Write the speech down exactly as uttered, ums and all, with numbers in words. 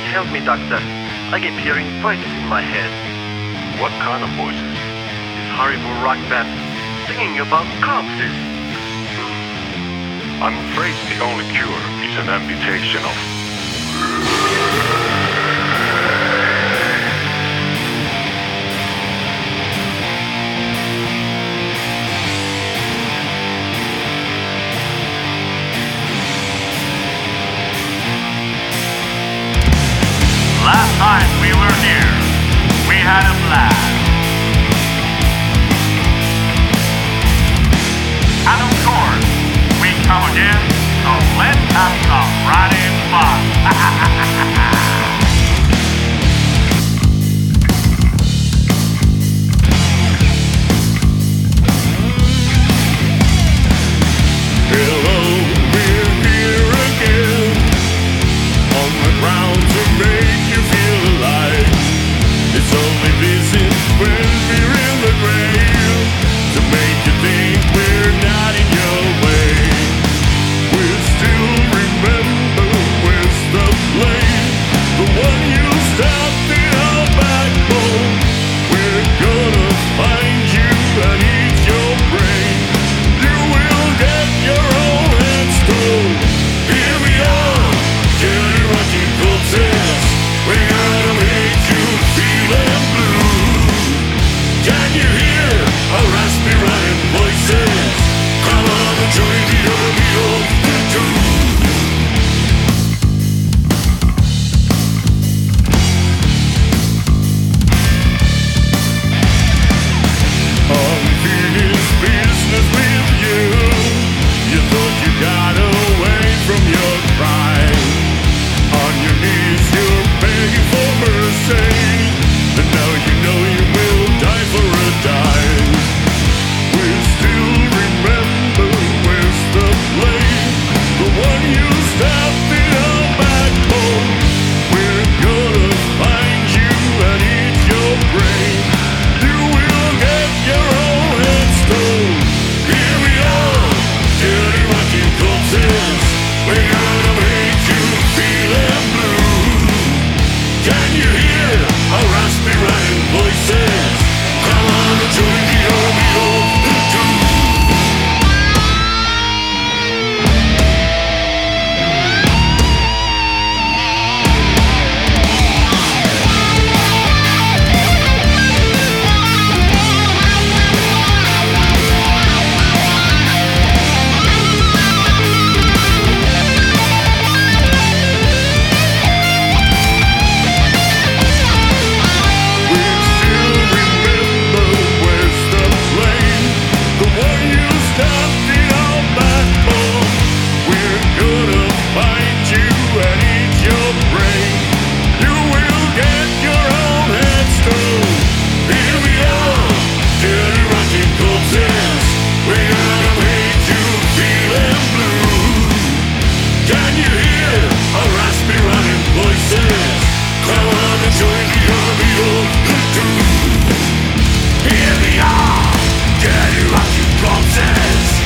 help me, doctor. I keep hearing voices in my head. What kind of voices? This horrible rock band singing about corpses. I'm afraid the only cure is an amputation of... Last time we were here, we had a blast. And of course, we come again, so let's have some riding fun. Hello, we're here again, on the ground to make you feel alive. It's only visit when we're in the grave, to make you think we're not in your way. We still remember where's the place, the one you stopped in our backbone. We're gonna find you and eat your brain. You will get your own headstone. Here we are, dirty rocking corpses. We're gonna make you feeling blue. Can you hear our raspy rhyme voices? Come on and join the army of the two. Unfinished business with you. You thought you got away from your crime. On your knees you're begging for mercy, and now you know you will die for a dime. We still remember where's the place, the one you stabbed in our backbone. We're gonna find you and eat your brain. You will get your own headstone. Here we are, dirty rocking corpses. We're gonna make you feeling blue. Can you hear our raspy rhyme voices? Come on and join the army of the two. We still remember where's the place, the one you stabbed in our backbone. We're gonna find you and eat your brain. You will get your own headstone. Here we are, dirty rocking corpses. We're gonna make you feeling blue. Can you hear our raspy rhyme voices? Come on and join the army of the two. Here we are, dirty rocking corpses.